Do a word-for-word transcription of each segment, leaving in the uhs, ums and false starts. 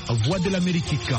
Voix de l'Amérique.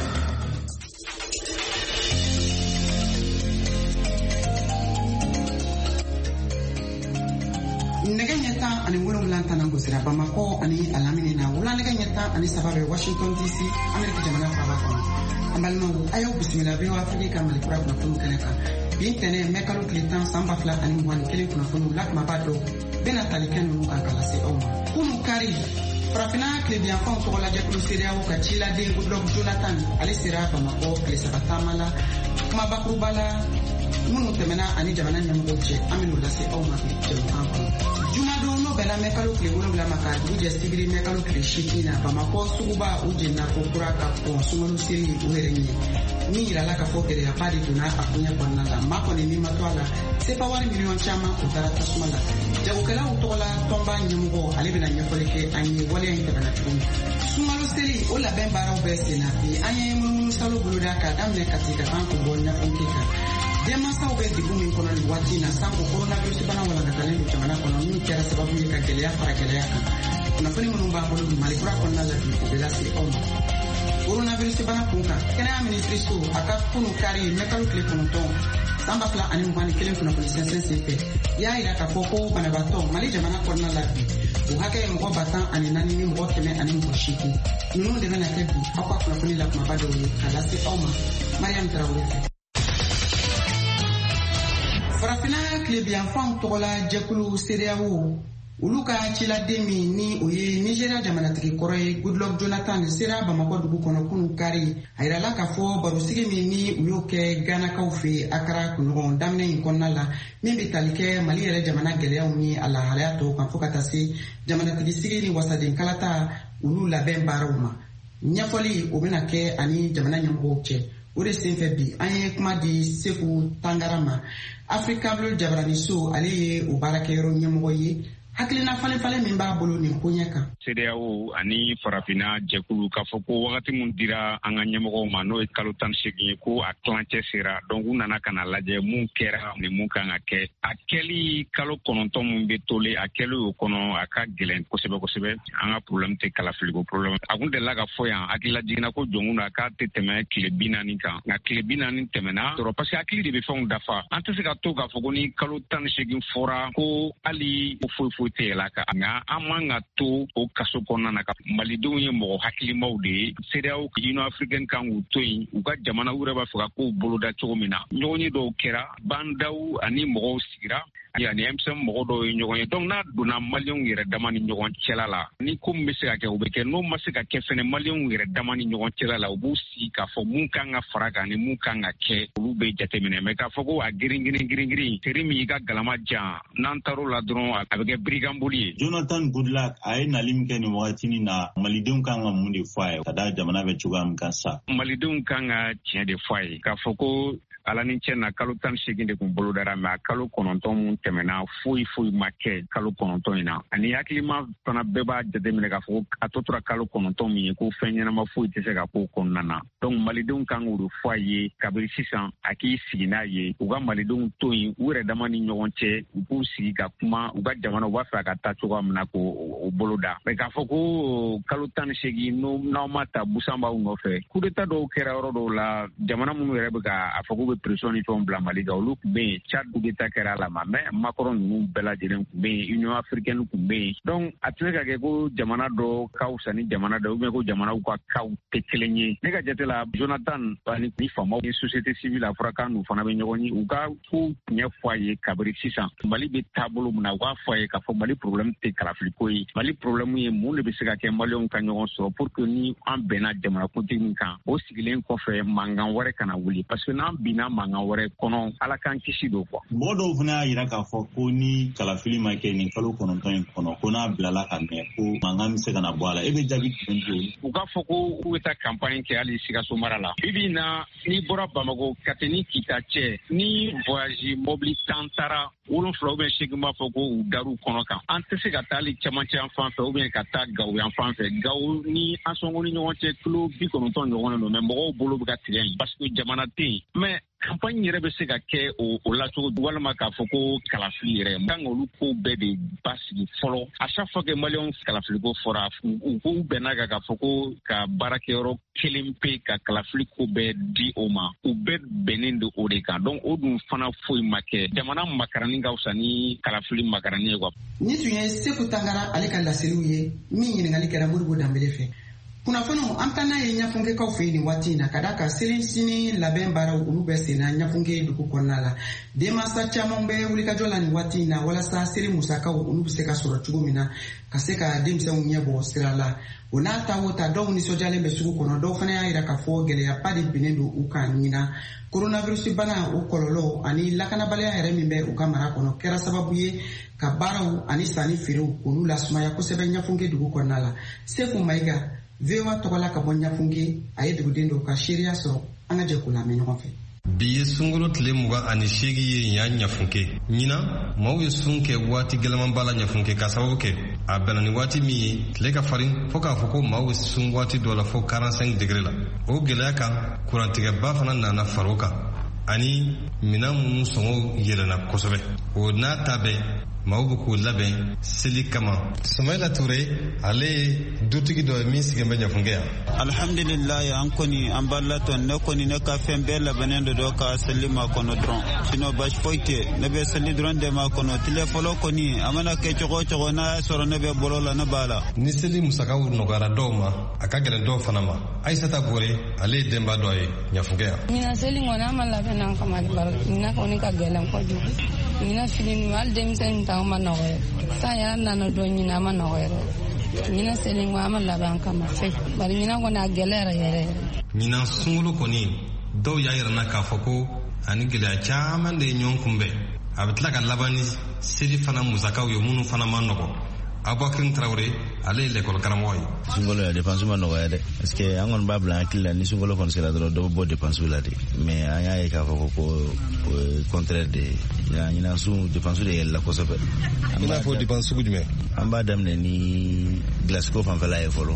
Nega nyata ani wolum lantana gusira Bamako ani alamini na wula nega nyata ani sababe Washington D C Amerika jamana faba fama ambalma ayo bismillah be wa Afrika malikura kuna funu keneka bintene mekalu klitan samba fla ani mwani kele kuna funu lak mabado bena talikenu nuka kalase oma kunu kari Frafina Klebian Fon Tola Jakulu Syria Kachila de Goodluck Jonathan Ali Sira Bamako Klesabatamala Mabakrubala Munu temena ani jamana nyamugoche aminu lase oma jamukampo Jumado no bela mekalu klewolo bela maka uje stigri mekalu kleshikina Bamako suba uje na kokura ka ko sumanu siri uherenye ni ilala ka fokere ya padi tuna akunya kwanala mako ni mima twala sepa wari milion chama utarata sumala jagukela utola tomba nyamugo alibina nyafoleke anyi wale intebana chumi sumalu siri ola bembara ubese na bi anye munu salo buluda ka damne katika banku bonya funkika Dema sa ube dibu min kono ni wati na sanko coronavirus bana wala ngatalendo chamana kono ni kera sababu ni kagelea para gelea kuna fani munumba bolo ni malikura konna la bi kubela si omo coronavirus bana kunka kana ministry so aka kunu kari mekalu kle kono ton samba fla ani mbani kele kuna police sensitive ya ila ka foko bana bato mali jamana konna la bi uhake mko batan ani nani ni mko keme ani mko shiki nunu de bana kebi akwa kuna fani la mabado ni kala si omo Mariam Traoré Farafina Klebian Fon Tola Jakulu Syria Uluka Chila Demi ni oye Nigeria jamanatiki koroye Goodluck Jonathan Sira Bamako dugu kono kunu kari airala ka fo barusigi mi ni uyoke Ghana kaufe akara kunugon damne inkonna la mimbi talike mali yere jamana gelea uni ala halayato kan fokata si jamanatiki sigi ni wasadin kalata ulu laben baruma nyafoli obena ke ani jamana nyambo che uri senfe bi anye kuma di Sefu Tangarama Afrika Blue Jabrani so aliye ubarake yoro nyambo yi hakilina fale fale mimba bolo ni kunyaka C D A O ani Farafina Jakulu ka foko wakati mun dira anga nyamgo mano e kalutan shigi ko atlante sira donc nana kana laje mun kera ni mun kan ake akeli kalo kononton mun be tole akeli o kono aka gelen ko sebe ko sebe anga problem te kala filigo problem agunde laga foya akila jigina ko jonguna ka te teme klebina ni kan na klebina ni temena to parce que akili de be fon dafa ante se ka to ga foko ni kalutan shigi fora ko ali fo fo te la ka nga amanga to o kaso konna na ka malidenw ye mɔgɔ hakilimaw de ye C D A O Union Africaine kan k'u to yen u ka jamana wɛrɛ b'a fɛ ka kow boloda cogo min na ɲɔgɔn ye dɔw kɛra bandaw ani mɔgɔw sigira yani M C M mɔgɔ dɔw ye ɲɔgɔn ye donc n'a donna maliyɛnw yɛrɛ dama ni ɲɔgɔn cɛla la ni ko min bɛ se ka kɛ o bɛ kɛ n'o ma se ka kɛ fɛnɛ maliyɛnw yɛrɛ dama ni ɲɔgɔn cɛla la u b'u sigi k'a fɔ mun kan ka fara kan ni mun kan ka kɛ olu bɛ jateminɛ mais k'a fɔ ko a girin girin girin girin teri min i ka galama jan n'an taar'o la dɔrɔn a bɛ kɛ biriganboli ye. Jonathan Goodluck a ye nali min kɛ nin wagati na malidenw kan ka mun de fɔ a ye ka da jamana bɛ cogoya min kan sa. Malidenw kan ka tiɲɛ de fɔ a ye k'a fɔ ko ala ni cɛ na kalo tan segin de kun bolo dara mɛ a kalo kɔnɔntɔn mun tɛmɛna foyi foyi ma kɛ kalo kɔnɔntɔn in na ani hakilima fana bɛɛ b'a jateminɛ k'a fɔ a tɔ tora kalo kɔnɔntɔn min ye ko fɛn ɲɛnama foyi tɛ se ka k'o kɔnɔna na donc malidenw kan k'o de fɔ a ye kabiri sisan a k'i sigi n'a ye u ka malidenw to yen u yɛrɛ dama ni ɲɔgɔn cɛ u k'u sigi ka kuma u ka jamana u b'a fɛ a ka taa cogoya min na k'o bolo da mɛ k'a fɔ ko kalo tan ni segin n'aw ma ta busan b'aw nɔfɛ coup d'état dɔw kɛra yɔrɔ dɔw la jamana minnu yɛrɛ bɛ ka a fɔ k'u bɛ pression ni fɛnw bila Mali kan olu tun bɛ yen Tchad coup d'état kɛra a la ma mais Macron ninnu bɛɛ lajɛlen tun bɛ yen Union africaine tun bɛ yen donc a tɛ se ka kɛ ko jamana dɔ ka fisa ni jamana dɔ ou bien ko jamanaw ka kaw tɛ kelen ye ne ka jate la Jonathan ani ni faamaw ni société civile a fɔra k'an n'u fana bɛ ɲɔgɔn ye u ka ko ɲɛ fɔ a ye kabiri sisan Mali bɛ taabolo min na u k'a fɔ a ye k'a fɔ Mali problème tɛ kalafiliko ye Mali problème ye mun de bɛ se ka kɛ maliyɛnw ka ɲɔgɔn sɔrɔ pour que ni an bɛnna jamanakuntigi min kan o sigilen kɔfɛ mankan wɛrɛ kana wuli parce que n'an binna mankan wɛrɛ kɔnɔ ala k'an kisi do quoi. Mɔgɔ dɔw fana y'a yira k'a fɔ ko ni kalafili ma kɛ nin kalo kɔnɔntɔn in kɔnɔ ko n'a bilala ka mɛn ko mankan bɛ se ka na bɔ a la e bɛ jaabi jumɛn di u k'a fɔ ko u bɛ taa campagne kɛ hali Sikaso mara la bi bi in na n'i bɔra Bamako ka tɛ ni Kita cɛ ni voyage mobili tan taara wolonfila ou bien seegin b'a fɔ ko u dar'u kɔnɔ kan an tɛ se ka taa hali cɛmancɛ yan fan fɛ ou bien ka taa Gawo yan fan fɛ Gawo ni an sɔngɔ ni ɲɔgɔn cɛ kilo bi kɔnɔntɔn ɲɔgɔn don mais mɔgɔw bolo bɛ ka tigɛ yen parce que jamana tɛ yen mais campagne yɛrɛ bɛ se ka kɛ o o la cogo walima k'a fɔ ko kalafili yɛrɛ kan olu ko bɛɛ de basigi fɔlɔ à chaque fois que maliyɛnw kalafiliko fɔra u ko bɛnna kan k'a fɔ ko ka baarakɛyɔrɔ kelen pe ka kalafili ko bɛɛ di o ma u bɛɛ bɛnnen don o de kan donc o dun fana foyi ma kɛ jamana makarani ka fisa ni kalafili makarani ye quoi. Ni tun ye Seku Tangara ale ka laseliw ye min ɲininkali kɛra Modibo Danbele fɛ. Kunnafoniw an taa n'a ye ɲafunkɛkaw fɛ yen nin waati in na ka da ka seli sini labɛn baaraw olu bɛ sen na ɲafunke dugu kɔnɔna la. Denmansa caman bɛ wulikajɔ la nin waati in na walasa seli musakaw olu bɛ se ka sɔrɔ cogo min na ka se ka denmisɛnw ɲɛbɔ sira la. O n'a ta o ta dɔw nisɔndiyalen bɛ sugu kɔnɔ dɔw fana y'a jira k'a fɔ gɛlɛyaba de binnen don u kan ɲinan. Coronavirus bana o kɔlɔlɔ ani lakanabaliya yɛrɛ min bɛ u ka mara kɔnɔ kɛra sababu ye ka baaraw ani sanni feerew olu lasumaya kosɛbɛ ɲafunke dugu kɔnɔna la. Seku Mayiga V O A tɔgɔla ka bɔ ɲafunke a ye duguden dɔw ka seereya sɔrɔ an ka jɛ k'u lamɛn ɲɔgɔn fɛ. Bi ye sunkalo tile mugan ani seegin ye yan ɲafunke ɲina maaw ye sun kɛ waati gɛlɛmanba la ɲafunke ka sababu kɛ a bɛnna ni waati min ye tile ka farin fɔ k'a fɔ ko maaw ye sun waati dɔ la fɔ quarante-cinq degré la o gɛlɛya kan kurantigɛba fana nana faro kan ani minan minnu sɔngɔ yɛlɛnna kosɛbɛ o n'a ta bɛɛ maaw bɛ k'u labɛn seli kama. Sumayila Ture ale ye dutigi dɔ ye min sigilen bɛ ɲafunke yan. Alhamdulillah an kɔni an b'a latɔn ne kɔni ne ka fɛn bɛɛ labɛnnen de don ka seli ma kɔnɔ dɔrɔn sinon basi foyi tɛ ne bɛ seli dɔrɔn de ma kɔnɔ tile fɔlɔ kɔni a mana kɛ cogo o cogo n'a y'a sɔrɔ ne bɛ bolo la ne b'a la. Ni seli musakaw nɔgɔyara dɔw ma a ka gɛlɛn dɔw fana ma Ayisata Bore ale ye denba dɔ ye ɲafunke yan. Ɲinan seli kɔni an ma labɛn n'an kama baro ɲinan kɔni ka gɛlɛn kojugu ɲinan fini ninnu hali denmisɛnnin ta ma nɔgɔya san yɛrɛ nana dɔn ɲinan a ma nɔgɔya ɲinan seli kɔni an ma labɛn kama fɛ bari ɲinan kɔni a gɛlɛn yɛrɛ yɛrɛ yɛrɛ. Ɲinan sunkalo kɔni dɔw y'a yɛrɛ na k'a fɔ ko ani gɛlɛya caman de ye ɲɔgɔn kunbɛn a bɛ tila ka laban ni seli fana musakaw ye minnu fana ma nɔgɔ. Abubakar Traore ale ye l'école karamɔgɔ ye. Sunkalo ya dépense ma nɔgɔya dɛ parce que an kɔni b'a bila an hakili la ni sunkalo kɔni sera dɔrɔn dɔ bɛ bɔ dépense la de mais an y'a ye k'a fɔ ko contraire de ɲinan sun dépense de yɛlɛla kosɛbɛ. I n'a fɔ dépense sugu jumɛn? An b'a daminɛ ni glace ko fanfɛla ye fɔlɔ.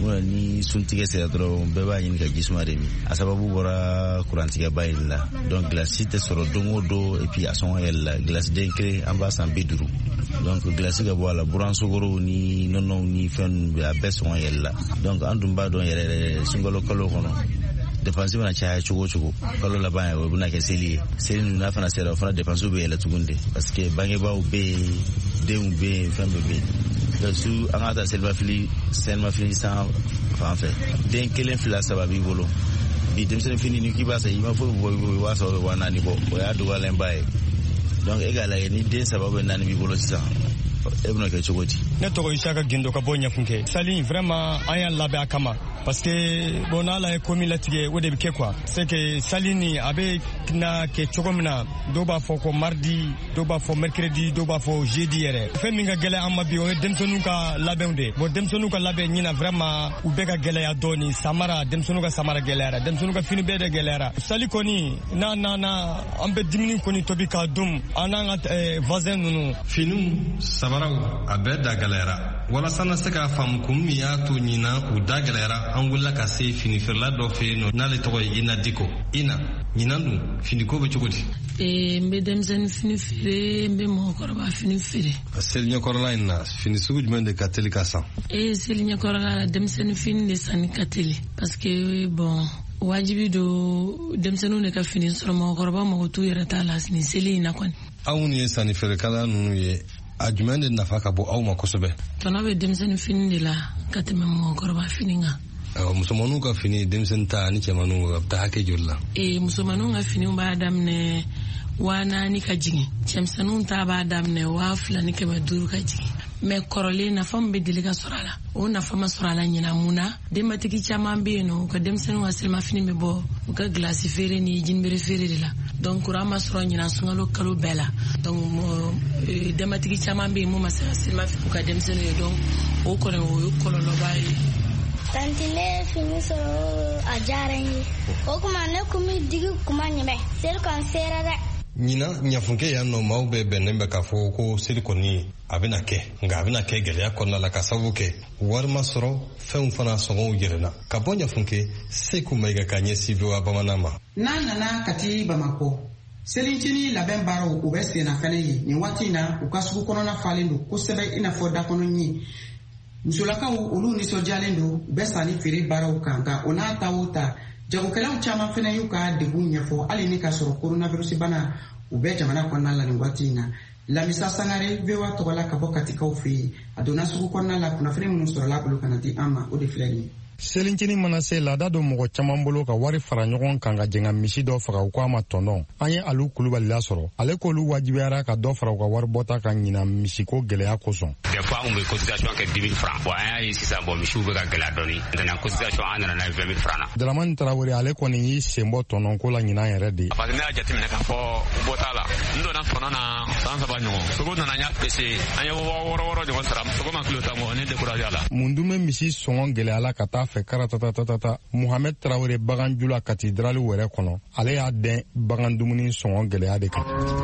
Ni suntigɛ sera dɔrɔn bɛɛ b'a ɲini ka jisuma de min a sababu bɔra kurantigɛba in la donc glace tɛ sɔrɔ don o don et puis a sɔngɔ yɛlɛla glace den kelen an b'a san bi duuru donc glace ka bɔ a la buran sogorow ni nɔnɔw ni fɛn ninnu a bɛɛ sɔngɔ yɛlɛla donc an dun b'a dɔn yɛrɛ yɛrɛ sunkalo kalo kɔnɔ dépense bɛna caya cogo o cogo kalo laban ye o bɛna kɛ seli ye seli ninnu n'a fana sera o fana dépense bɛ yɛlɛ tuguni de parce que bangebaaw bɛ yen denw bɛ yen fɛn bɛɛ bɛ yen su an ka taa selimafili selimafili san fan fɛ den kelen fila saba b'i bolo bi denmisɛnnin fini ni k'i b'a san i ma foyi bɔ i b'a sɔrɔ wa naani bɔ o y'a dɔgɔyalenba ye donc e k'a lajɛ ni den saba bɛ naani b'i bolo sisan e bɛna kɛ cogo di. Ne tɔgɔ Isaka Gindo ka bɔ Ɲafunke sali vraiment an y'a labɛn a kama parce que bon n'ala ye ko min latigɛ o de bɛ kɛ quoi c'est que sali ni a bɛ na kɛ cogo min na dɔw b'a fɔ ko mardi dɔw b'a fɔ mercredi dɔw b'a fɔ jeudi yɛrɛ fɛn min ka gɛlɛn an ma bi o ye denmisɛnninw ka labɛnw de bon denmisɛnninw ka labɛn ɲina vraiment u bɛɛ ka gɛlɛya dɔɔni samara denmisɛnninw ka samara gɛlɛyara denmisɛnninw ka fini bɛɛ de gɛlɛyara sali kɔni n'a nana an bɛ dumuni kɔni tobi k'a dun an n'an ka voisin ninnu finiw samaraw a bɛɛ da gɛlɛyara walasa na se k'a faamu kun min y'a to ɲina u da gɛlɛyara an wulila ka se finifeerela dɔ fɛ yen nɔ n'ale tɔgɔ ye Ina Diko. Ina ɲinan dun finiko bɛ cogo di? ee n bɛ denmisɛnnin fini feere n bɛ mɔgɔkɔrɔba fini feere. Seli ɲɛkɔrɔla in na fini sugu jumɛn de ka teli ka san? ee seli ɲɛkɔrɔla la denmisɛnnin fini de sanni ka teli parce que bon wajibi do denmisɛnninw de ka fini sɔrɔ mɔgɔkɔrɔba mago t'u yɛrɛ t'a la nin seli in na kɔni. Aw minnu ye sanni feerekɛla ninnu ye a jumɛn de nafa ka bɔ aw ma kosɛbɛ? tɔnɔ bɛ denmisɛnnin fini de la ka tɛmɛ mɔgɔkɔrɔba fini kan. Musomanninw ka fini denmisɛnnin ta ani cɛmanninw a bɛ taa hakɛ joli la? ee musomanninw ka finiw b'a daminɛ waa naani ka jigin cɛmisɛnninw ta b'a daminɛ waa fila ni kɛmɛ duuru ka jigin mais kɔrɔlen nafa min bɛ deli ka sɔrɔ a la o nafa ma sɔrɔ a la ɲinan mun na denbatigi caman bɛ yen nɔ u ka denmisɛnninw ka selimafini bɛ bɔ u ka gilasi feere ni jinibere feere de la donc kuran ma sɔrɔ ɲinan sunkalo kalo bɛɛ la donc denbatigi caman bɛ yen mun ma se ka selimafini u ka denmisɛnninw ye donc o kɔni o ye kɔlɔlɔba ye. Tanti ne fini sɔrɔ a diyara n ye o kuma ne kun bɛ digi kuma ɲɛmɛ seli kɔni sera dɛ ɲina ɲafunke yan nɔ maaw bɛ bɛnnen bɛ k'a fɔ ko seli kɔni a bɛna kɛ nka a bɛna kɛ gɛlɛya kɔnɔna la ka sababu kɛ wari ma sɔrɔ fɛnw fana sɔngɔw yɛlɛnna ka bɔ ɲafunke Seku Mayiga ka ɲɛsin V O A bamanan ma. N'a nana Kati Bamakɔ selincini labɛn baaraw u bɛ senna fɛnɛ ye nin waati in na u ka sugu kɔnɔna falen don kosɛbɛ i n'a fɔ dakɔnɔ ɲi musolakaw olu nisɔndiyalen don u bɛ sanni feere baaraw kan nka o n'a ta o ta jagokɛlaw caman fɛnɛ y'u ka degun ɲɛfɔ hali ni ka sɔrɔ coronavirus bana u bɛ jamana kɔnɔna la nin waati in na. Lamisa Sangare V O A tɔgɔla ka bɔ Katikaw fɛ yen a donna sugu kɔnɔna la kunnafoni minnu sɔrɔla bolo kana di an ma o de filɛ nin ye. Selincini mana se laada don mɔgɔ caman bolo ka wari fara ɲɔgɔn kan ka jɛnga misi dɔ faga u k'a ma tɔnɔ an ye Alu Kulubali lasɔrɔ ale k'olu wajibiyara ka dɔ fara u ka wari bɔta ka ɲina misiko gɛlɛya kosɔn. Des fois on bɛ cotisation kɛ dix mille francs bon an y'a ye sisan bon misiw bɛ ka gɛlɛya dɔɔni maintenant cotisation an nana n'a ye vingt mille francs na. Daramani Tarawele ale kɔni y'i sen bɔ tɔnɔko la ɲinan yɛrɛ de. Parce que ne y'a jateminɛ k'a fɔ bɔta la n donna tɔnɔ na san saba ɲɔgɔn sogo nana n y'a pese an ye wɔɔrɔ wɔɔrɔ ɲɔgɔn sara sogo ma kilo tan bɔ ne découragé la. Mun dun bɛ misi sɔngɔ gɛlɛyala ka taa fɛ karatatata tata Muhammad Traoré baganjula cathédrale wɛrɛ kɔnɔ ale y'a dɛn bagan dumuni sɔngɔ gɛlɛya de kan.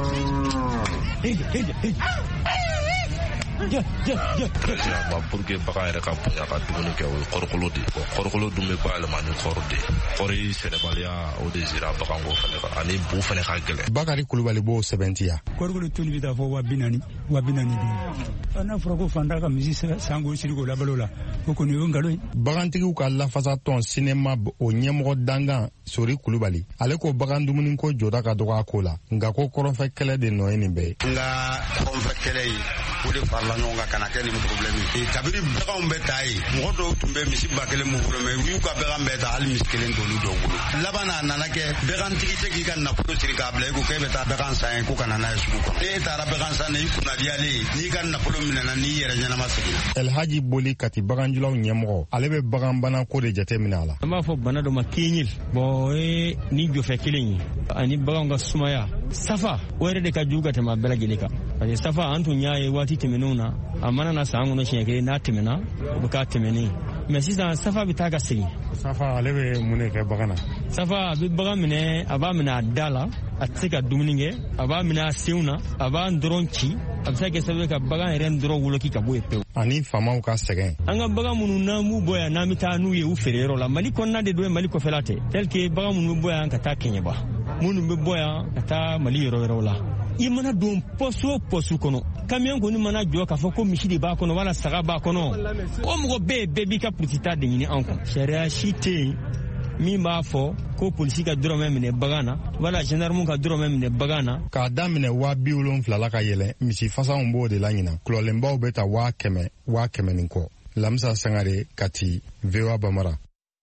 pour que bagan yɛrɛ ka bonya ka dumuni kɛ o ye kɔrɔkolo de ye kɔrɔkolo dun bɛ bayɛlɛma ni kɔɔri de ye kɔɔri sɛnɛbaliya o de sera baganko fɛnɛ kan ani bu fɛnɛ ka gɛlɛn. Bakari Kulubali b'o sɛbɛntiya. Kɔrɔkolo toli bɛ taa fɔ wa bi naani wa bi naani duuru n'a fɔra ko fanda ka misi sango siri k'o labalo la o kɔni o ye nkalon ye. Bagantigiw ka lafasa tɔn sinɛma o ɲɛmɔgɔ dangan Sori Kulubali ale ko bagan dumuni ko jɔda ka dɔgɔ a ko la nka ko kɔrɔnfɛ kɛlɛ de nɔ ye nin bɛɛ ye. N ka kɔrɔnfɛ kɛlɛ ye o de farala ɲɔgɔn kan ka na kɛ nin problème ye. Kabiri baganw bɛ taa ye mɔgɔ dɔw tun bɛ misi ba kelen mun bolo mɛ u y'u ka bagan bɛɛ ta hali misi kelen t'olu dɔw bolo. Laban n'a nana kɛ bagantigi tɛ k'i ka nafolo siri k'a bila i ko k'e bɛ taa bagan san ye ko ka na n'a ye sugu kɔnɔ. E taara bagan san i kunnadiyalen n'i ka nafolo minɛna n'i yɛrɛ ɲɛnama segin. Elhaji Boli Kati baganjulaw ɲɛmɔgɔ ale bɛ bagan bana ko de jate minɛ a la. An b'a fɔ bana dɔ ma kiɲil bon o ye ni jɔfɛ kelen ye ani baganw ka sumaya safa o yɛrɛ de ka jugu ka tɛmɛ a bɛɛ lajɛlen kan parce que safa an tun y'a ye waati tɛmɛnenw na a mana na san kɔnɔ siɲɛ kelen n'a tɛmɛna o bɛ k'a tɛmɛnen mais sisan safa bɛ taa ka segin. Safa ale bɛ mun de kɛ bagan na. Safa a bɛ bagan minɛ a b'a minɛ a da la a tɛ se ka dumuni kɛ a b'a minɛ a senw na a b'a dɔrɔn ci a bɛ se ka kɛ sababu ye ka bagan yɛrɛ dɔrɔn woloki ka bɔ yen pewu. Ani faamaw ka sɛgɛn. An ka bagan minnu n'an b'u bɔ yan n'an bɛ taa n'u ye u feere yɔrɔ la Mali kɔnɔna de don Mali kɔfɛla tɛ tel que bagan minnu bɛ bɔ yan ka taa Kɛɲɛba minnu bɛ bɔ yan ka taa Mali yɔrɔ wɛrɛw la. I mana don pɔsu o pɔsu kɔnɔ camion kɔni mana jɔ k'a fɔ ko misi de b'a kɔnɔ wala saga b'a kɔnɔ o mɔgɔ bɛɛ bɛɛ b'i ka pulisita de ɲini an kun. Sariya si tɛ yen min b'a fɔ ko polisi ka dɔrɔmɛ minɛ bagan na wala gendarme ka dɔrɔmɛ minɛ bagan na. K'a daminɛ waa bi wolonfila la ka yɛlɛ misi fasanw b'o de la ɲina kulɔlenbaw bɛ ta waa kɛmɛ waa kɛmɛ ni kɔ. Lamisa Sangare Kati V O A Bamara.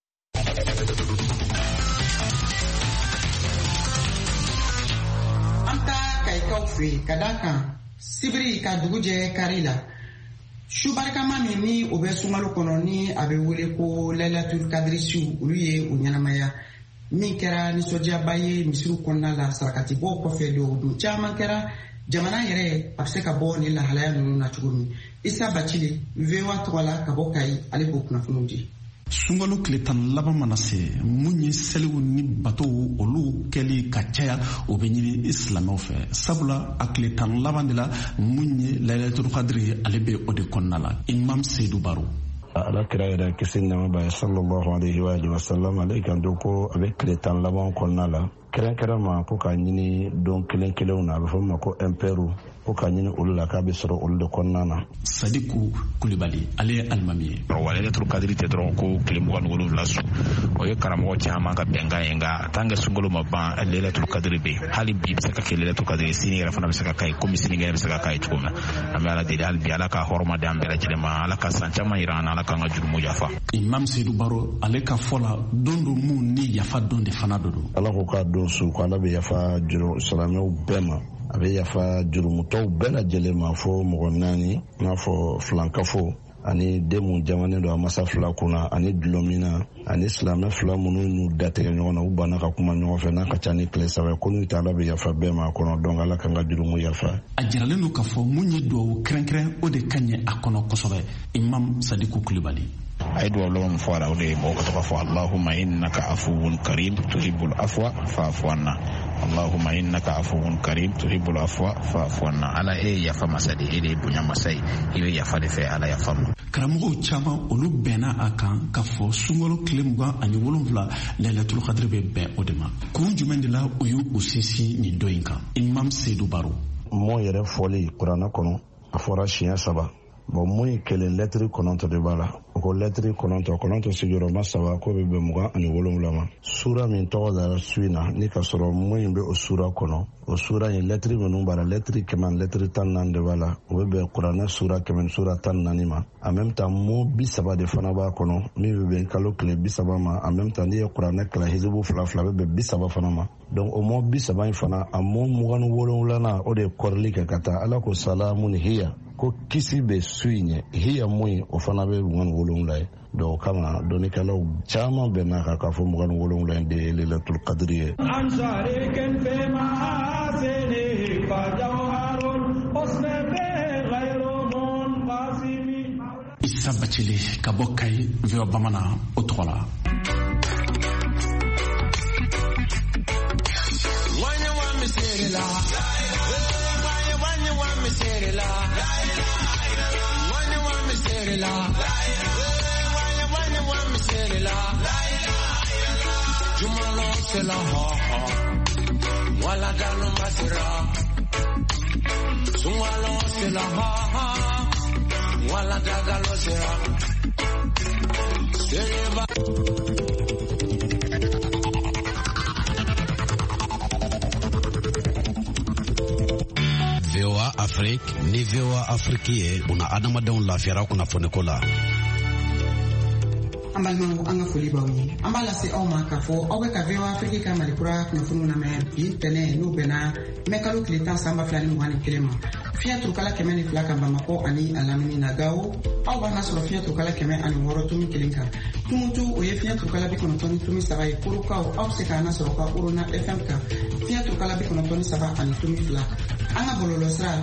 Kaw fɛ ka da kan sibiri ka dugu jɛ kari la su barikama min ni o bɛ sunkalo kɔnɔ ni a bɛ wele ko Lailatul Kadiri su olu ye o ɲɛnamaya min kɛra nisɔndiyaba ye misiriw kɔnɔna la sarakati bɔ kɔfɛ dɔw don caman kɛra jamana yɛrɛ a bɛ se ka bɔ ni lahalaya ninnu na cogo min. Isa Bacile V O A tɔgɔ la ka bɔ Kayi ale b'o kunnafoniw di. Sunkalo tile tan laban mana se mun ye seliw ni batow olu kɛli ka caya o bɛ ɲini silamɛw fɛ sabula a tile tan laban de la mun ye Lailatul Kadiri ale bɛ o de kɔnɔna la. Imam Seydou Baro. Ala kira yɛrɛ kisi nɛɛma b'a ye sallallahu alayhi wa alihi wa sallam ale kan to ko a bɛ tile tan laban kɔnɔna la kɛrɛnkɛrɛnma ko ka ɲini don kelen kelenw na a bɛ fɔ ma ko impɛru ko ka ɲini olu la k'a bɛ sɔrɔ olu de kɔnɔna na. Sadiku Kulibali ale ye alimami ye. Wa Lailatul Kadiri tɛ dɔrɔn ko tile mugan ni wolonwula su o ye karamɔgɔ caman ka bɛnkan ye nka tant que sunkalo ma ban Lailatul Kadiri bɛ yen hali bi bɛ se ka kɛ Lailatul Kadiri sini yɛrɛ fana bɛ se ka k'a ye komi sinikɛnɛ bɛ se ka k'a ye cogo min na an bɛ Ala deli hali bi Ala ka hɔrɔma di an bɛɛ lajɛlen ma Ala ka san caman jira an na Ala k'an ka jurumu yafa. Imam Seydou Baro ale ka fɔ la don do mun ni yafa don de fana do. Ala ko k'a don su ko Ala bɛ yafa juru silamɛw bɛɛ ma a bɛ yafa jurumutɔw bɛɛ lajɛlen ma fɔ mɔgɔ naani n'a fɔ filankafo ani den mun jamanen don a masa fila kunna ani dulɔmina ani silamɛ fila minnu n'u datigɛ ɲɔgɔn na u banna ka kuma ɲɔgɔn fɛ n'a ka ca ni tile saba ko n'u tɛ Ala bɛ yafa bɛɛ ma a kɔnɔ donc Ala kan ka jurumu yafa. A jiralen don k'a fɔ mun ye duwawu kɛrɛnkɛrɛn o de ka ɲɛ a kɔnɔ kosɛbɛ. Imam Sadiku Kulibali. ay do lo mo fara o de bo ko to fa Allahumma innaka afuwun karim tuhibbul afwa fa'fu anna Allahumma innaka afuwun karim tuhibbul afwa fa'fu anna ala e ya fama sadi e de bunya masai ibe ya fade fe ala ya fama karamogo caman olu bɛnna a kan k'a fɔ sunkalo tile mugan ani wolonwula lailatul qadr bɛ bɛn o de ma kun jumɛn de la o y'u sinsin nin dɔ in kan imam Seydou Baro. Mo yɛrɛ fɔli kuranɛ kɔnɔ a fɔra siɲɛ saba bon mun ye kelen lɛtiri kɔnɔntɔ de b'a la o ko lɛtiri kɔnɔntɔ kɔnɔntɔ sigiyɔrɔma saba ko bɛ bɛn mugan ani wolonwula ma sura min tɔgɔ dara su in na ni ka sɔrɔ mun in bɛ o sura kɔnɔ o sura in lɛtiri minnu b'a la lɛtiri kɛmɛ ani lɛtiri tan naani de b'a la o bɛ bɛn kuranɛ sura kɛmɛ ni sura tan naani ma en même temps mo bi saba de fana b'a kɔnɔ min bɛ bɛn kalo tile bi saba ma en même temps n'i ye kuranɛ kila hizibu fila fila bɛ bɛn bi saba fana ma donc o mo bi saba in fana a mo mugan ni wolonwulana o de ye kɔrɔli kɛ ka taa ala ko salamun hiya ko kisi bɛ su in ɲɛ hiya mun ye o fana bɛ mugan ni wolonwula ye donc o kama dɔnnikɛlaw caman bɛ n'a kan k'a fɔ mugan ni wolonwula in de ye lailatul qadr ye. Isa Bacile ka bɔ Kayi V O A Bamanan o tɔgɔ la. Jumalo se la ha ha wala galo masira sumalo se la ha ha wala galo sira sereba V O A Afrique ni V O A Afrique ye una adamadenw lafiyara kunnafoni ko la. An balimaw an ka foli b'aw ye an b'a lase aw ma k'a fɔ aw bɛ ka V O A Afrique ka malikura kunnafoniw lamɛn bi ntɛnɛn n'u bɛnna mɛkalo tile tan san ba fila ni mugan ni kelen ma fiɲɛ turukala kɛmɛ ni fila kan Bamako ani a lamini na Gawo aw b'an lasɔrɔ fiɲɛ turukala kɛmɛ ani wɔɔrɔ tumi kelen kan Tumutu o ye fiɲɛ turukala bi kɔnɔntɔn ni tumi saba ye Kurukaw aw bɛ se k'an lasɔrɔ ka Uruna F M kan fiɲɛ turukala bi kɔnɔntɔn ni saba ani tumi fila an ka bɔlɔlɔsira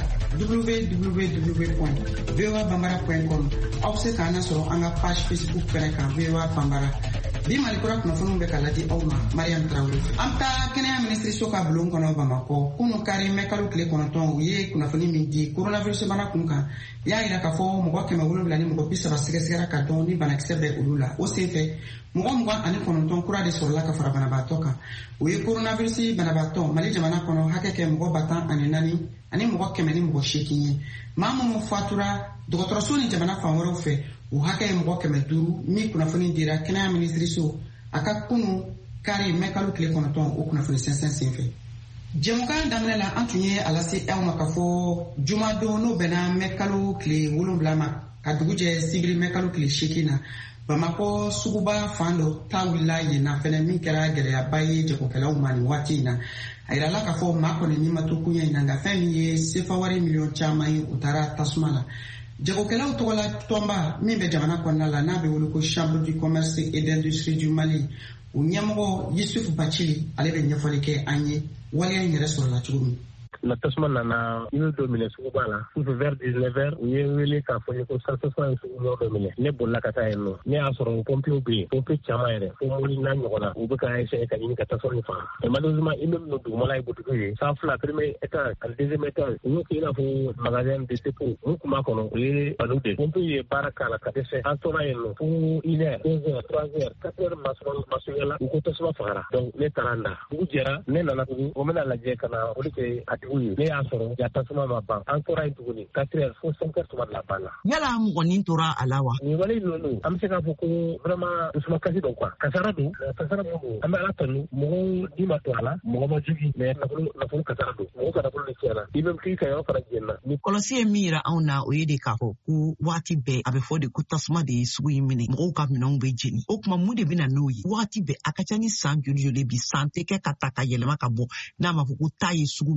w w w point v o a bambara point com aw bɛ se k'an lasɔrɔ an ka page Facebook fɛnɛ kan V O A Bambara bi malikura kunnafoniw bɛ ka ladi aw ma Mariam Traoré an bɛ taa kɛnɛya minisiriso ka bulon kɔnɔ Bamakɔ kunu kari mɛkalo tile kɔnɔntɔn u ye kunnafoni min di coronavirus bana kun kan y'a jira k'a fɔ mɔgɔ kɛmɛ wolonwula ni mɔgɔ bi saba sɛgɛsɛgɛra ka dɔn ni banakisɛ bɛ olu la o senfɛ mɔgɔ mugan ani kɔnɔntɔn kura de sɔrɔla ka fara banabaatɔ kan o ye coronavirus banabaatɔ Mali jamana kɔnɔ hakɛ kɛ mɔgɔ ba tan ani naani ani mɔgɔ kɛmɛ ni mɔgɔ seegin ye maa minnu fatura dɔgɔtɔrɔso ni jamana fan wɛrɛw fɛ o hakɛ ye mɔgɔ kɛmɛ duuru min kunnafoni dira kɛnɛya minisiriso a ka kunu kari mɛkalo tile kɔnɔntɔn o kunnafoni sɛnsɛn senfɛ jɛmukan daminɛ la an tun ye a lase aw ma k'a fɔ jumadon n'o bɛnna mɛkalo tile wolonwula ma ka dugu jɛ sibiri mɛkalo tile seegin na Bamakɔ suguba fan dɔ ta wulila yen na fɛnɛ min kɛra gɛlɛyaba ye jagokɛlaw ma nin waati in na a yirala k'a fɔ maa kɔni ni ma to kunya in na nka fɛn min ye sefa wari miliyɔn caman ye u taara tasuma la jagokɛlaw tɔgɔ la tɔnba min bɛ jamana kɔnɔna la n'a bɛ wele ko chambre du commerce et d'industrie du Mali o ɲɛmɔgɔ Yusuf Bacili ale bɛ ɲɛfɔli kɛ an ye waleya in yɛrɛ sɔrɔla cogo min. Na tasuma nana i bɛ don minɛ suguba la sufɛ vers dix-neuf heures u ye wele k'a fɔ n ye ko sansesan ye sugu dɔ minɛ ne bolila ka taa yen nɔ ne y'a sɔrɔ pompiw bɛ yen pompe caman yɛrɛ fo mori n'a ɲɔgɔn na u bɛ ka essayer ka ɲini ka tasuma in faga mais malheureusement i bɛ min dugumala ye butigi ye san fila premier étage ani deuxième étage u y'o kɛ i n'a fɔ magasin de dépôt mun tun b'a kɔnɔ o ye balo de pompe ye baara k'a la ka dɛsɛ an tora yen nɔ fo une heure deux heures trois heures quatre heures masurunya la u ko tasuma fagara donc ne taara n da dugu jɛra ne nana tugun o bɛna lajɛ ka na o de kɛ a tigiw ye ne y'a sɔrɔ ja tasuma ma ban an tora yen tuguni quatre heures fo cinq heures tuma de la banna yala mɔgɔnin tora a la wa nin wale ninnu an bɛ se k'a fɔ ko vraiment dusuma kasi don quoi kasara don kasara min don an bɛ ala tanu mɔgɔw di ma to a la mɔgɔ ma jugi mais nafolo nafolo kasara don mɔgɔ ka nafolo de tiɲɛna i bɛ k'i ka yɔrɔ fara jɛnna kɔlɔsi ye min yira anw na o ye de k'a fɔ ko waati bɛɛ a bɛ fɔ de ko tasuma de ye sugu in minɛ mɔgɔw ka minɛnw bɛ jeni o tuma mun de bɛ na n'o ye waati bɛɛ a ka ca ni san joli joli bi san tɛ kɛ ka ta ka yɛlɛma ka bɔ n'a ma fɔ ko taa ye sugu minɛ ou bien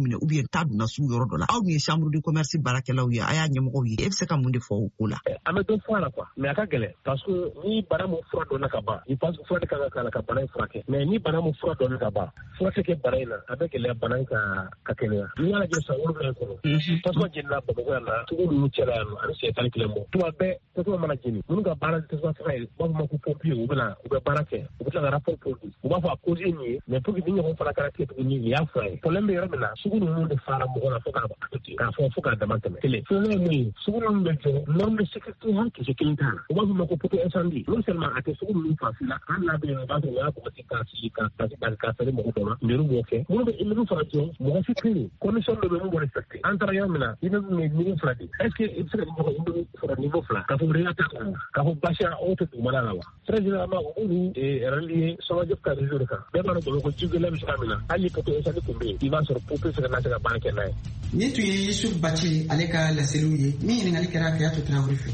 ta donna sugu yɔrɔ dɔ la aw ye chambre de commerce baarakɛlaw ye a y'a ɲɛmɔgɔw ye e bɛ se ka mun de fɔ o ko la an bɛ dɔ fɔ a la quoi mais a ka gɛlɛn parce que ni bana min fura dɔnna ka ban i pense que fura de kan ka k'a la ka bana in furakɛ mais ni bana min fura dɔnna ka ban fura tɛ kɛ bana in na a bɛ gɛlɛya bana in ka ka kɛnɛya n'i y'a lajɛ san wolonwula in kɔnɔ tasuma jenina bamakɔ yan na sugu ninnu cɛla yan nɔ a bɛ siyɛ tan ni kelen bɔ tuma bɛɛ tasuma mana jeni minnu ka baara tasuma faga ye u b'a fɔ ma ko pompier u bɛna u bɛ baara kɛ u bɛ tila ka rapport produit u b'a fɔ a cause ye nin ye mais pour que ni ɲɔgɔn fana kɛra kɛ tuguni nin y'a fura ye problème bɛ yɔrɔ min na sugu ninnu de fara mɔgɔ la fo k'a k'a fɔ fo k'a dama tɛmɛ kelen filanan ye mun ye sugu ninnu bɛ jɔ norme de sécurité hali kisɛ kelen t'a la u b'a fɔ ma ko poto incendie non seulement a tɛ sugu ninnu fansi la hali n'a bɛ yen u b'a sɔrɔ u y'a kɔmasi k'a sigi k'a basi basi k'a sɛbɛn mɔgɔ dɔ la mairie b'o kɛ minnu bɛ immeuble fana jɔ mɔgɔ si tɛ yen condition dɔ bɛ mun b'o respecté an taara yɔrɔ min na immeuble ye niveau fila de est ce que i bɛ se ka mɔgɔ immeuble sɔrɔ niveau fila k'a fɔ wɛrɛ ta kɔnɔ k'a fɔ basi o tɛ dugumana la wa très généralement u b'olu relier Sɔgɔjɛ ka réseau de kan bɛɛ b'a dɔn ko jigɛlɛ bɛ se ka minɛ hali ni poto incendie tun bɛ yen i b'a sɔrɔ pope se ka na se ka baara kɛ n'a ye. Ni tun ye Yusuf Baci ale ka laseliw ye min ɲininkali kɛra Kiyatu Tarawele fɛ.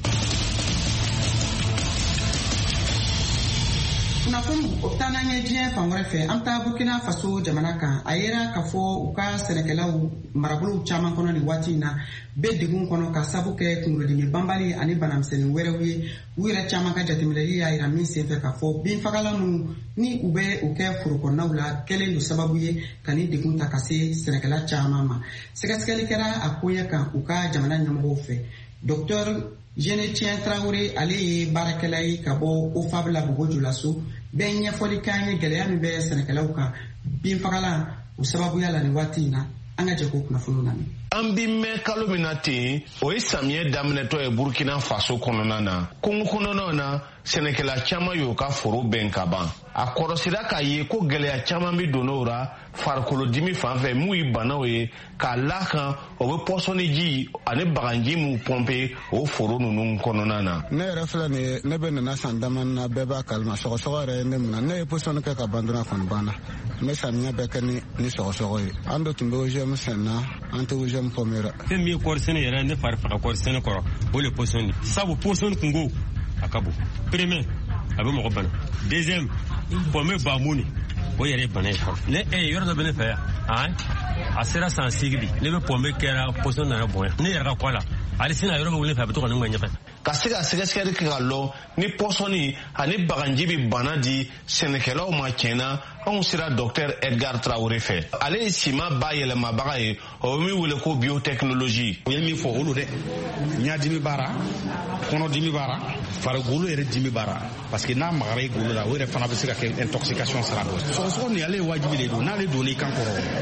Kunnafoni o bɛ taa n'an ye diɲɛ fan wɛrɛ fɛ an bɛ taa Burkina Faso jamana kan a yera k'a fɔ u ka sɛnɛkɛlaw marabolow caman kɔnɔ nin waati in na bɛ degun kɔnɔ ka sabu kɛ kunkolodimi banbali ani banamisɛnnin wɛrɛw ye u yɛrɛ caman ka jateminɛli y'a yira min senfɛ k'a fɔ binfagalan minnu ni u bɛ u kɛ foro kɔnɔnaw la kɛlen don sababu ye ka ni degun ta ka se sɛnɛkɛla caman ma sɛgɛsɛgɛli kɛra a koɲɛ kan u ka jamana ɲɛmɔgɔw fɛ Docteur Jenetiɲɛ Tarawele ale ye baarakɛla ye ka bɔ O F A B la Bobo Julaso bɛɛ ɲɛfɔli k'an ye gɛlɛya min bɛ sɛnɛkɛlaw kan binfagalan o sababuya la nin waati in na an ka jɛ k'o kunnafoni lamɛn. An bi mɛn kalo min na ten o ye samiyɛ daminɛtɔ ye Burkina Faso kɔnɔna na kungo kɔnɔnaw na sɛnɛkɛla caman y'o ka foro bɛn ka ban a kɔrɔsira k'a ye ko gɛlɛya caman bi donn'o ra farikolodimi fan fɛ mun ye banaw ye k'a lakan o bɛ pɔsɔni ji ani baganji mun pɔnpe o foro ninnu kɔnɔna na. Ne yɛrɛ filɛ nin ye ne bɛ nana san dama na bɛɛ b'a kalama sɔgɔsɔgɔ yɛrɛ ye ne minɛ ne ye pɔsɔni kɛ ka ban dɔrɔn kɔni banna n bɛ samiya bɛɛ kɛ ni ni sɔgɔsɔgɔ ye an dɔ tun bɛ O G M sɛnɛ an tɛ O G M pɔmera. Fɛn min ye kɔɔri sɛnɛ yɛrɛ ne fari faga kɔɔri sɛnɛ kɔrɔ o de pɔsɔni sabu pɔsɔni kungo a ka bon premier a bɛ mɔgɔ bana deuxième pɔmɛ b'a mun ni o yɛrɛ ye bana ye kɔrɔ ne ɛ yɔrɔ dɔ bɛ ne fɛ yan an a sera san seegin ne bɛ pɔmɛ kɛra pɔsɔni nana bonya ne yɛrɛ ka kɔ la hali sini a yɔrɔ bɛ wele fɛ a bɛ to ka ne ŋa ɲɛfɛ. Ka se ka sɛgɛsɛgɛli kɛ ka lɔ ni pɔsɔni ani baganji bi bana di sɛnɛkɛlaw ma tiɲɛna anw sera Docteur Edgar Traoré fɛ ale ye siman bayɛlɛmabaga ye o bɛ min wele ko biotechnologie. O ye min fɔ olu dɛ ɲadimi b'ara kɔnɔdimi b'ara farikolo yɛrɛ dimi b'ara parce que n'a magara i golo la o yɛrɛ fana bɛ se ka kɛ intoxication sira dɔ ye. Sɔgɔsɔgɔ nin ale ye wajibi de don n'ale donn'i kan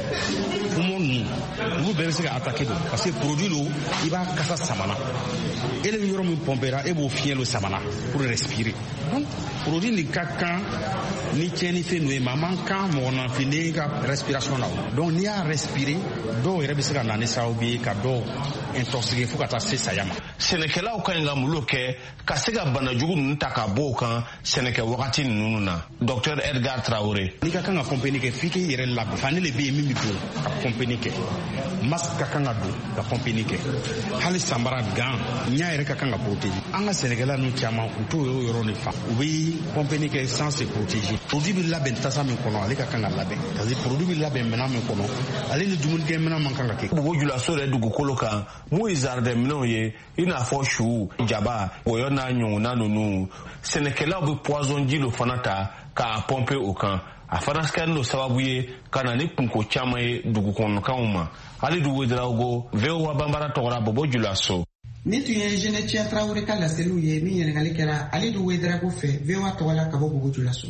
kɔrɔ poumon ninnu olu bɛɛ bɛ se ka attaquer don parce que produit lo i b'a kasa samana ele bɛ yɔrɔ min pɔnpera e b'o fiɲɛ lo samana pour respirer donc produit nin ka kan ni tiɲɛnifɛn dɔ ye mais a man kan mɔgɔninfin ka respiration na donc n'i y'a respirer dɔw yɛrɛ bɛ se ka na ni sababu ye ka dɔw intoxiquer fo ka taa se saya ma. Sɛnɛkɛlaw ka ɲi ka mun kɛ ka se ka banajugu ninnu ta ka bɔ o kan sɛnɛkɛ wagati ninnu na Docteur Edgar Traoré. N'i ka kan ka pɔnpeni kɛ f'i k'i yɛrɛ labɛn fani le bɛ yen min bɛ don ka pɔnpeni kɛ masque ka kan ka don ka pɔnpeni kɛ hali sanbara gan ɲa yɛrɛ ka kan ka protéger an ka sɛnɛkɛla ninnu caman u t'o yɔrɔ de fa u bɛ pɔnpeni kɛ sans se protéger produit bɛ labɛn tasa min kɔnɔ ale ka kan ka labɛn parce que produit bɛ labɛn minɛn min kɔnɔ ale ni dumunikɛ minɛn man kan ka kɛ. Bobo Julaso yɛrɛ dugukolo kan mun ye jardin minɛnw ye i n'a fɔ su jaba wɔyɔ n'a ɲɔgɔnna ninnu sɛnɛkɛlaw bɛ poison ji lo fana ta k'a pɔnpe o kan a fana kɛlen don sababu ye ka na ni kunko caman ye dugukɔnɔkanw ma hali dugu Ouédraogo V O A banbara tɔgɔra Bobo Julaso. Ni tun ye Jenetiɲɛ Tarawele ka laseliw ye min ɲininkali kɛra ale dugu Ouédraogo fɛ V O A tɔgɔla ka bɔ Bobo Julaso.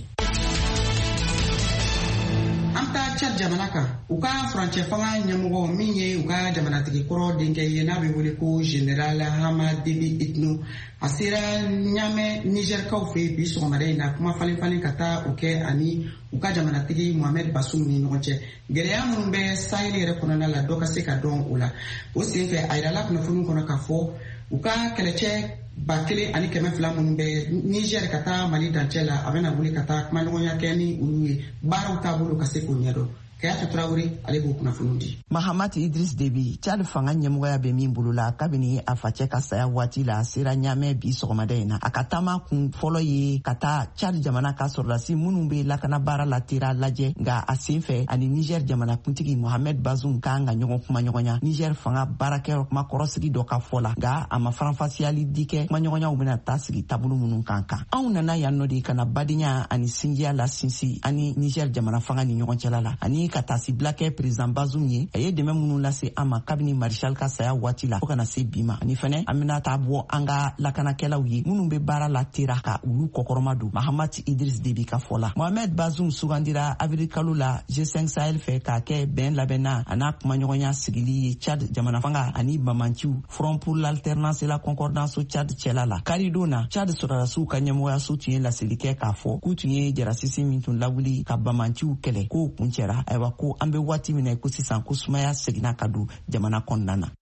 An taa Tchad jamana kan u ka furancɛ fanga ɲɛmɔgɔ min ye u ka jamanatigi kɔrɔ denkɛ ye n'a bɛ wele ko Général Hama Déby Itno a sera Ɲamɛ Nigɛrikaw fɛ bi sɔgɔmada in na kuma falen falen ka taa o kɛ ani u ka jamanatigi Mohamed Bazoum ni ɲɔgɔn cɛ gɛlɛya minnu bɛ Sahel yɛrɛ kɔnɔna la dɔ ka se ka dɔn o la o senfɛ a yirala kunnafoni kɔnɔ k'a fɔ u ka kɛlɛcɛ ba kelen ani kɛmɛ fila minnu bɛ Niger ka taa Mali dancɛ la a bɛna wuli ka taa kumaɲɔgɔnya kɛ ni olu ye baaraw taabolo ka se k'o ɲɛdɔn Kayatu Traoré ale b'o kunnafoniw di. Mahamat Idris Deby Tchad fanga ɲɛmɔgɔya bɛ min bolo la kabini a facɛ ka saya waati la sera ɲamɛ bi sɔgɔmada in na a ka taama kun fɔlɔ ye ka taa Tchad jamana ka sɔrɔdasi minnu bɛ lakana baara la tera lajɛ nka a sen fɛ ani Niger jamana kuntigi Mohamed Bazoum kan ka ɲɔgɔn kuma ɲɔgɔnya Niger fanga baarakɛyɔrɔ kuma kɔrɔsigi dɔ ka fɔ la nka a ma faranfasiyali di kɛ kuma ɲɔgɔnyaw bɛna taa sigi taabolo minnu kan kan anw nana yan nɔ de ka na badenya ani sinjiya la sinsin ani Niger jamana fanga ni ɲɔgɔn cɛla la ani ka taa si bila kɛ président Bazoum ye a ye dɛmɛ minnu lase an ma kabini Marshal ka saya waati la fo kana se bi ma ani fɛnɛ an bɛna taa bɔ an ka lakanakɛlaw ye minnu bɛ baara la tera ka olu kɔkɔrɔma don Mahamat Idris Deby ka fɔ la Mohamed Bazoum sugandira avril kalo la G cinq Sahel fɛ k'a kɛ bɛn labɛnna a n'a kuma ɲɔgɔnya sigili ye Tchad jamana fanga ani Bamanciw Front pour l'alternance et la concordance Tchad cɛla la karidon na Tchad sɔrɔdasiw ka ɲɛmɔgɔyaso tun ye laseli kɛ k'a fɔ k'u tun ye jarasisi min tun lawuli ka Bamanciw kɛlɛ k'o kun cɛra ayiwa ko an bɛ waati min na ko sisan ko sumaya seginna ka don jamana kɔnɔna na.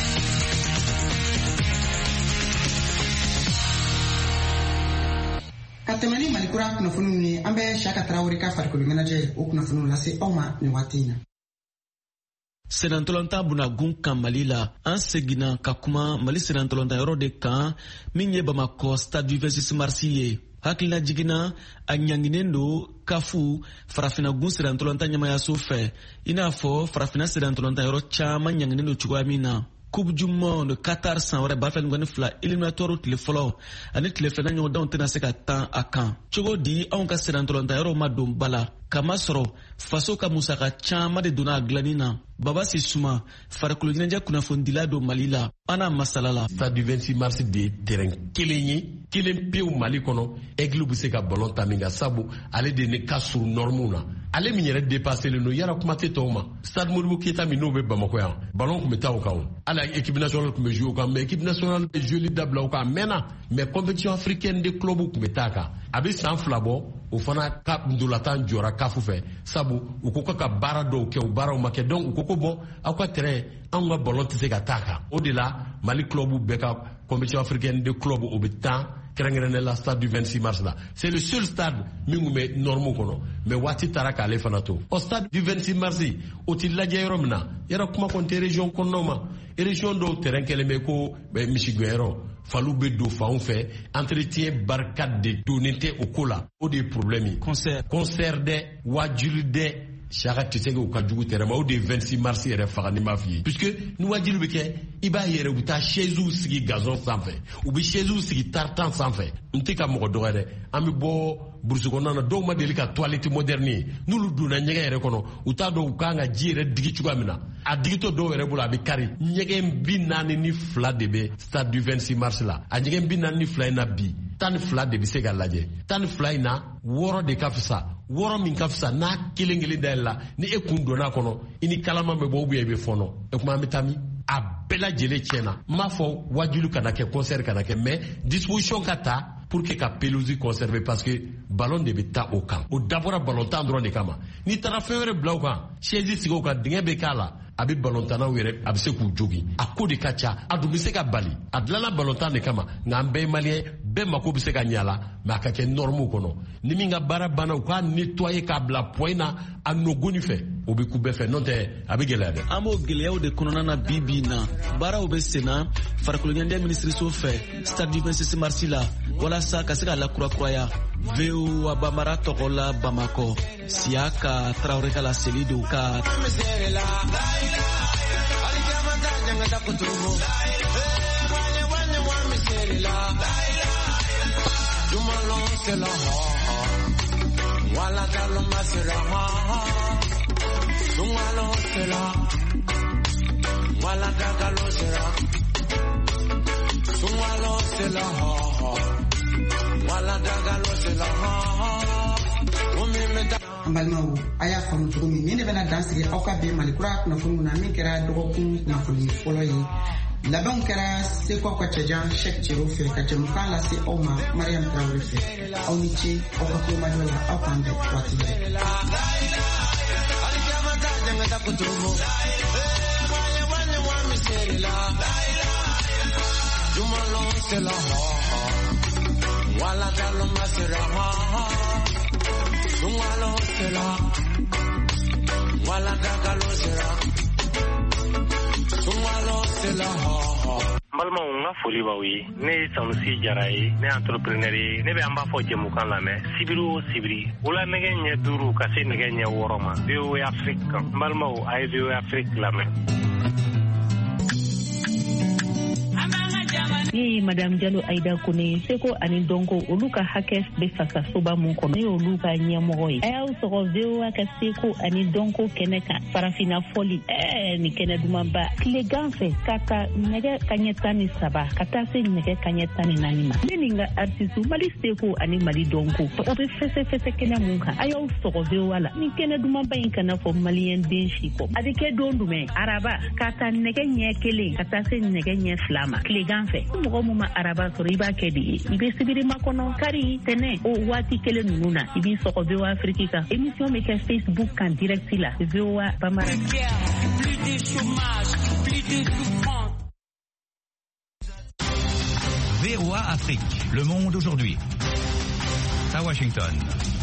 Ka tɛmɛ ni Malikura kunnafoniw ye an bɛ Saka Traoré ka farikolo ɲɛnajɛ o kunnafoniw lase aw ma nin waati in na. Senantolonta bunagun kan Mali la an seginna ka kuma Mali senantolonta yɔrɔ de kan min ye Bamako Stade du vingt-six mars ye hakilina jiginna a ɲanginen do kafu farafina gun senantolonta ɲɛmayaso fɛ i n'a fɔ farafina senantolonta yɔrɔ caman ɲanginen do cogoya min na Coupe du Monde Qatar san wɛrɛ ba fɛn fila éliminatoire tile fɔlɔ ani tile filanan ɲɔgɔndanw tɛna se ka tan a kan cogo di anw ka senantolonta yɔrɔ ma don bala kama sɔrɔ faso ka musaka caman de donna a dilanni na Baba Sisuma farikolo ɲɛnajɛ kunnafonidila don Mali la an n'a masala la. Stade du vingt-six mars de terrain kelen ye kelen pewu Mali kɔnɔ Aigle bɛ se ka ballon ta min ka sabu ale de ne ka surun normes na ale min yɛrɛ dépassé le no yara kuma tɛ tɔw ma Stade Modibo Keita min n'o bɛ Bamako yan ballon tun bɛ taa o kan ala équipe nationale tun bɛ jouer o kan mais équipe nationale bɛ jouer dabila o kan mɛnna mais compétition africaine de club tun bɛ taa kan a bɛ san fila bɔ o fana ka ndolatan jɔra kafu fɛ sabu u ko ka baara dɔw kɛ u baaraw ma kɛ donc u ko ko bɔ aw ka terrain anw ka ballon tɛ se ka taa kan o de la Mali club bɛɛ ka compétition africaine de club o bɛ taa kɛrɛnkɛrɛnnen la stade du vingt-six mars la c'est le seul stade min kun bɛ norme kɔnɔ mais waati taara k'ale fana to o stade du vingt-six mars o ti lajɛ yɔrɔ min na yɛrɛ kuma kɔni tɛ région kɔnɔnaw ma région dɔw terrain kɛlen bɛ ko misigɛnyɔrɔ Fallou bɛ don fanw fɛ entretien barika de donnen tɛ o ko la o de ye problème ye concert concert dɛ wajuli dɛ Saka tɛ se k'u ka jugu terrain ma o de ye vingt-six mars yɛrɛ faga ni m'a f'i ye puisque ni wajilu bɛ kɛ i b'a yɛrɛ u bɛ taa chaise sigi gazon sanfɛ u bɛ chaise sigi tartan sanfɛ n tɛ ka mɔgɔ dɔgɔ dɛ an bɛ bɔ burusi kɔnɔna na dɔw ma deli ka toilette moderne ye n'olu donna ɲɛgɛn yɛrɛ kɔnɔ u t'a dɔn u kan ka ji yɛrɛ digi cogoya min na a digitɔ dɔw yɛrɛ bolo a bɛ kari ɲɛgɛn bi naani ni fila de bɛ stade du vingt-six mars la a ɲɛgɛn bi naani ni fila in na bi tan ni fila de bɛ se ka lajɛ tan ni fila in na wɔɔrɔ de ka fisa wɔɔrɔ min ka fisa n'a kelen kelen dayɛlɛ la ni e kun donna a kɔnɔ i ni kalaman bɛ bɔ ubiyɛn i bɛ fɔnɔ e kuma an bɛ taa min a bɛɛ lajɛlen tiɲɛna n m'a fɔ wajulu kana kɛ concert kana kɛ mais disposition ka ta pour que ka pelouse conserver parce que ballon de bɛ taa o kan o dabɔra ballon tan dɔrɔn de kama n'i taara fɛn wɛrɛ bila o kan chaise sigi o kan dingɛ bɛ k'a la a bɛ ballon tannaw yɛrɛ a bɛ se k'u jogin a ko de ka ca a dun bɛ se ka bali a dilanna ballon tan de kama nka an bɛɛ ye maliyɛn bɛɛ mako bɛ se ka ɲɛ a la mais a ka kɛ norme kɔnɔ ni min ka baara banna u k'a nettoyer k'a bila point na a nɔgɔnni fɛ o bɛ ku bɛɛ fɛ n'o tɛ a bɛ gɛlɛya dɛ. an b'o gɛlɛyaw de kɔnɔna na bi bi in na baaraw bɛ sen na farikolo ɲɛnajɛ minisiriso fɛ stade du vingt-six mars la walasa ka se ka lakurakuraya V O A Bamara tɔgɔ la Bamako siya ka Traoré ka laseli don ka an balimaw a y'a faamu cogo min nin de bɛna dan sigi aw ka bɛn Malikura kunnafoniw na min kɛra dɔgɔkun kunnafoni fɔlɔ ye labɛnw kɛra Seko ka cɛjan Cheick Thierno fɛ ka jɛmukan lase aw ma Mariam Traoré fɛ aw ni ce aw ka kulomajɔ la aw k'an bɛn waati bɛɛ. Wala dalo masira ha, sungalo sela, Balma nga foli baw ye ne Sanusi Jara ye ne entrepreneur ye ne bɛ an b'a fɔ jɛmukan lamɛn sibiri o sibiri wula nɛgɛ ɲɛ duuru ka se nɛgɛ ɲɛ wɔɔrɔ ma V O A Afrique kan balimaw a ye V O A Afrique lamɛn. Ni Madame Diallo Aïda Kone seko ani donko olu ka hakɛ bɛ fasa soba mun kɔnɔ ne olu ka ɲɛmɔgɔ ye a y'aw sɔgɔ V O A ka seko ani donko kɛnɛ kan farafina fɔli ɛɛ ni kɛnɛ dumanba tilegan fɛ ka ta nɛgɛ kaɲɛ tan ni saba ka taa se nɛgɛ kaɲɛ tan ni naani ma ne ni n ka artiste Mali seko ani Mali donko o bɛ fɛsɛfɛsɛ kɛnɛ mun kan a y'aw sɔgɔ V O A la ni kɛnɛ dumanba in kana fɔ maliyɛn den si kɔ a bɛ kɛ don jumɛn araba ka ta nɛgɛ ɲɛ kelen ka taa se nɛgɛ ɲɛ fila ma tilegan fɛ mɔgɔ mun ma araba sɔrɔ i b'a kɛ de ye i bɛ sibiri makɔnɔ kari tɛnɛ o waati kelen ninnu na i b'i sɔgɔ V O A Afrique kan émission bɛ kɛ Facebook kan direct la V O A Bamara. V O A Afrique, le monde aujourd'hui. À Washington.